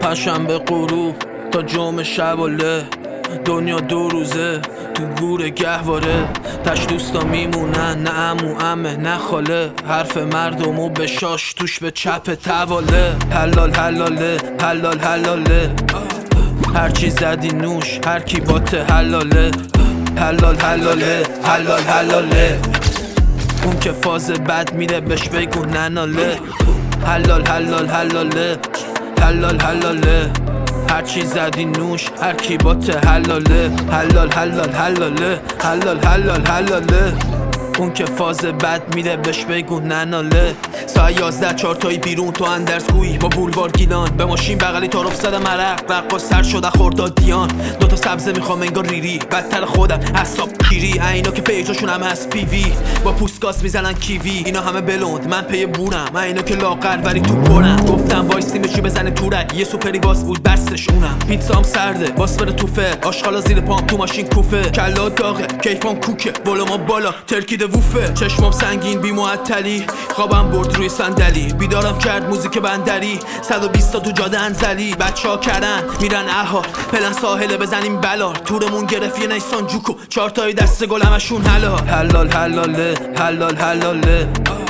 پشنبه غروب تا جمعه شباله، دنیا دو روزه تو گور گهواره. تش دوستا میمونن، نه عمو عمه نه خاله، حرف مردمو به شاش توش به چپ تواله. حلال حلاله حلال حلاله، هرچی زدی نوش هر کی باته حلاله. حلال حلاله حلال حلاله، اون که فاز بد میره بهش بگو نناله. حلال حلال حلاله حلال حلاله، هرچی زدی نوش هر کی باته حلاله. حلال حلال حلاله حلال حلال حلاله، اون که فاز بد میره بهش بگو نناله. ساعت 11 چارتایی بیرون تو اندرزگویی با بولوار گیلان، به ماشین بغلی تعارف زده مرق رقاص سر شده خورداد دیان. دوتا سبزه میخوام انگار ریری، بدتر خودم حساب پیری. اینا که پیجاشون هم هست پیوی، با پوستگاز میزنن کیوی. اینا همه بلوند من پی بورم، اینا که لاغر ولی تو پرم. گفتم وایسیم بشی بزنیم تورک، یه سوپری باز بود بستش اونم. پیتزام سرده باس بره توفه، آشغالا زیر پام تو ماشین کوفه. کلا داغه کیفام کوکه، بالا بالا ترکیده ووفه. چشمام سنگین بی معطلی، خوابم برد روی صندلی. بیدارم کرد موزیک بندری، 120 تا تو جاده انزلی. بچه‌ها کردن میرن اها پلن ساحله بزنیم بلال. تورمون گرفت یه نیسان جوکو، 4 تای دست گل همشون حلال. حلال حلاله حلال حلاله،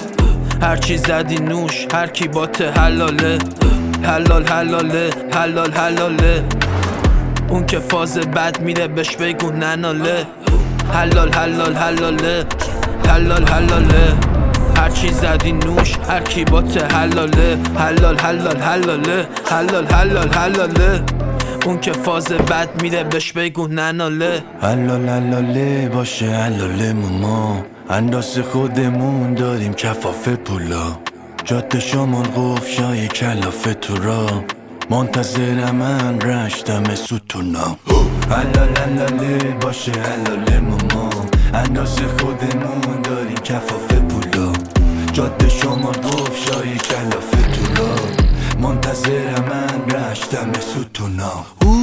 هرچی زدی نوش هر کی باته حلاله. حلال حلاله حلال حلاله، اون که فاز بد میره بهش بگو نناله. حلال حلال حلاله حلال حلاله، هرچی زدی نوش هر کی باته حلاله. حلال حلال حلاله حلال حلال حلاله، اون که فاز بد میره بهش بگو نناله. حلال حلاله باشه حلاله ماما، اندازه خودمون داریم کفاف پولا. جاده شمال قفشای کلافه تو را، منتظر من رشتم ستونا. حلال حلاله باشه حلاله ماما، اندازه خودمون داریم کفاف پولا. جاده شمال قفشای کلافه تو را، منتظر من رشتم ستونا.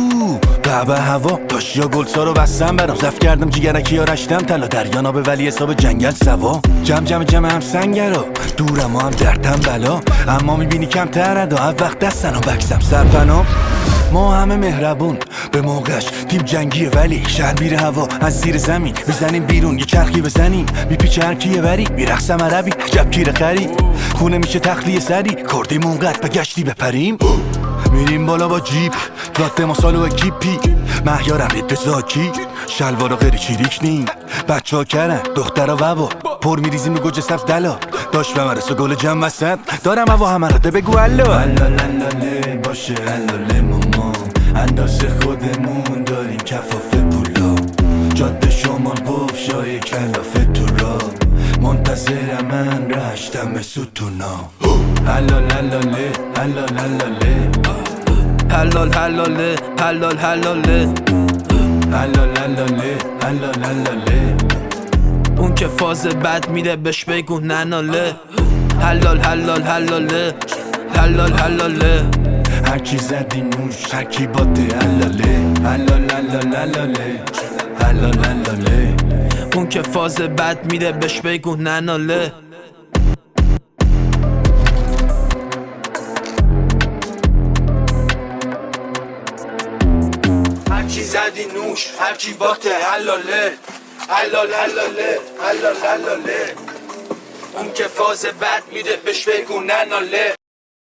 به هوا تاشیا گلسا رو بستم برام، زف کردم جیگرکی ها رشتم طلا. دریانا به ولی حساب جنگل سوا، جمع هم سنگرا، دورم هم دردم بلا. اما میبینی کم تردا، هر وقت دستنم بکسم سرپنام. ما همه مهربون به موقعش، تیم جنگیه ولی شهر میره هوا از زیر زمین. میزنیم بیرون یه چرخی بزنیم، میپیچه هر کیه وری میرقصم عربی جب کیره خری. خونه میشه تخلیه سری، کردیم اونقدر به گشتی بپریم. میریم بالا با جیپ رات ما سالو اکیپی، مهیارم رید به زاکی شلوارا غیری چیریک نیم. بچه ها کرن دخترها ووا، پر میریزیم رو گوجه سبز دلا. داشت به مرسو گل جمع وسط دارم هوا همه را ده بگو الو. حلال حلاله باشه حلاله ماما، اندازه خودمون داریم کفاف پولا. جاده شمال قفشای کلافه تو را، منتظر من رشتم ستونا. حلال حلاله حلال حلاله، حلال حلاله حلال حلاله، حلال حلاله حلال حلاله، اون که فاز بد میره بهش بگو نناله. حلال حلال حلاله حلال حلاله، هرچی زدی نوش هر کی باته حلاله. حلال حلال حلاله حلال حلاله، اون که فاز بد میره بهش بگو نناله. هرچی زدی نوش هر کی باته حلاله. حلال حلاله حلال حلاله، اون که فاز بد میره بهش بگو نناله.